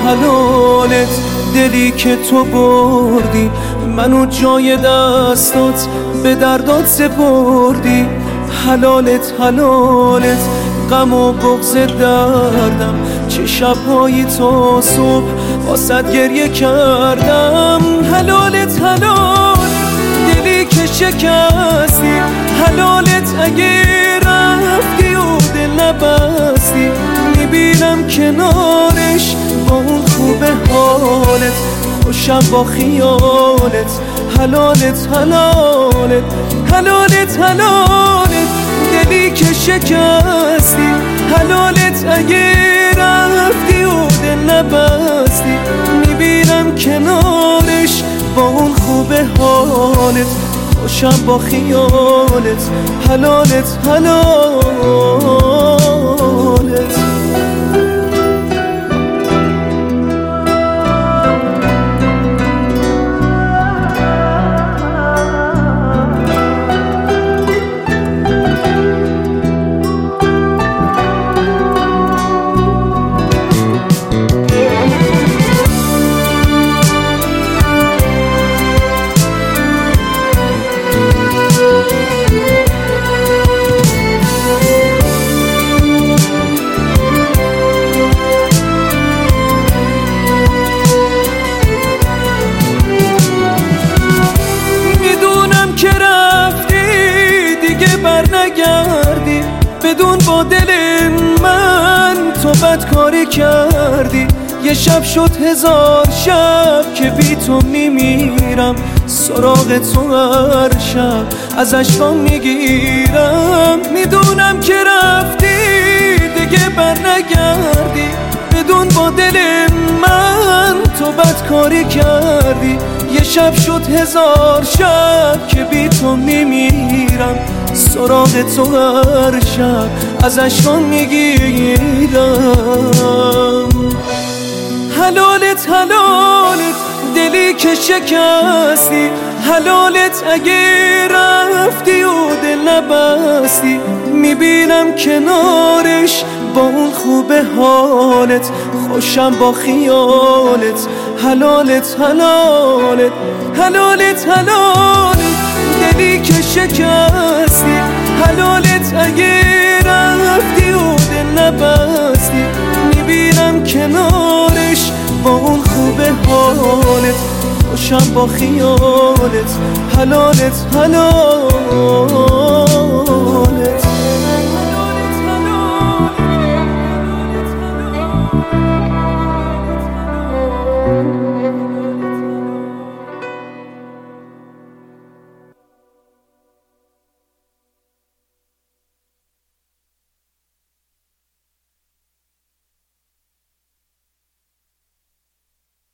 حلالت دلی که تو بردی، منو جای دستات به دردات سپردی. حلالت حلالت غم و بغض دردم، چه شبهایی تا صبح واسد گریه کردم. حلالت حلالت دلی که شکستی، حلالت اگه رفتی و دل نبستی، میبینم کنارش با اون خوبه حالت، خوشم با خیالت. حلالت حلالت حلالت حلالت دلی که شکستی، حلالت اگه رفتی و دل نبستی، میبینم کنارش با اون خوبه حالت، خوشم با خیالت. حلالت حلالت برنگردی، بدون با دل من تو بدکاری کردی. یه شب شد 1000 شب که بی تو میمیرم، سراغ تو هر شب از اشکام میگیرم. میدونم که رفتی دیگه برنگردی، بدون با دل من تو بدکاری کردی. یه شب شد 1000 شب که بی تو میمیرم، سراغ تو هر شب از اشکام میگیرم. حلالت حلالت دلی که شکستی، حلالت اگه رفتی و دل نبستی، میبینم کنارش با اون خوبه حالت، خوشم با خیالت. حلالت حلالت حلالت حلالت دلی که شکستی، حلالت اگه رفتی و دل نبستی، میبینم کنارش با اون خوبه حالت، خوشم با خیالت. حلالت حلالت